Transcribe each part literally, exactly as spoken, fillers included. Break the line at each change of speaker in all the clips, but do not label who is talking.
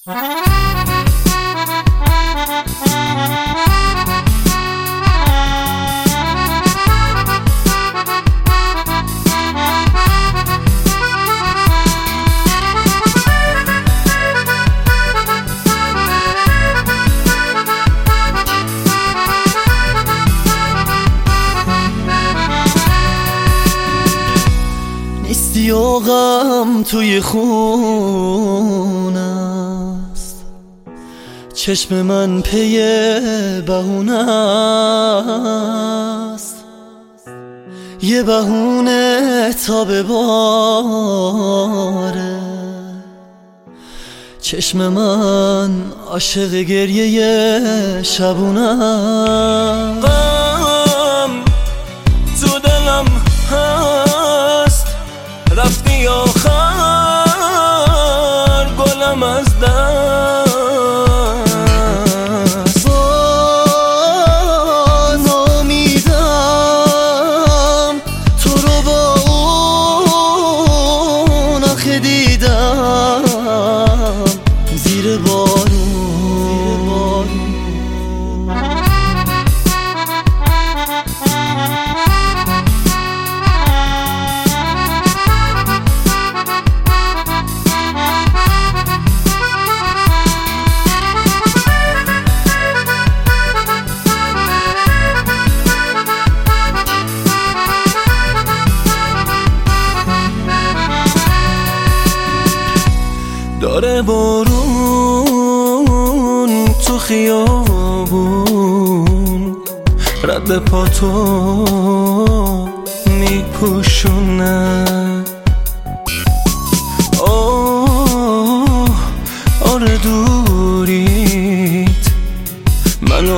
نیستی و غم توی خون است، چشم من پی بهونه است، یه بهونه تا بباره. چشم من عاشق گریه شبونه است.
غم تو دلم هست، رفتی آخر گلم از دست.
باز نامیدم تو رو با اون آخه دیدم زیر بارون.
داره بارون تو خیابون رد پاتو میپوشونه. آه آره دوریت منو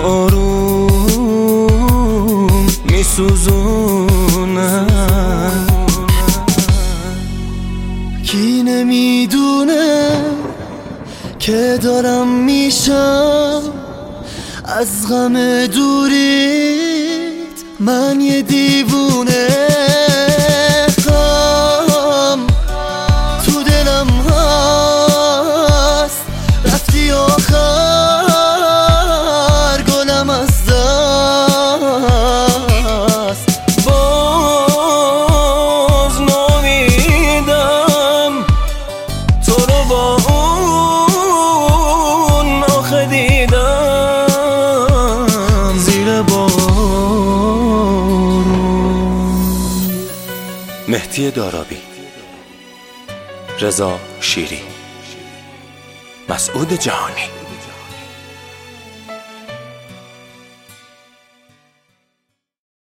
آروم میسوزونه.
کی نمیدونه که دارم میشم از غم دوریت من یه دیوونه. غم تو دلم هست، رفتی آخر گلم از دست.
باز نامیدم تو رو با اون آخه دیدم زیر بارون.
مهدی دارابی، رضا شیری، مسعود جهانی.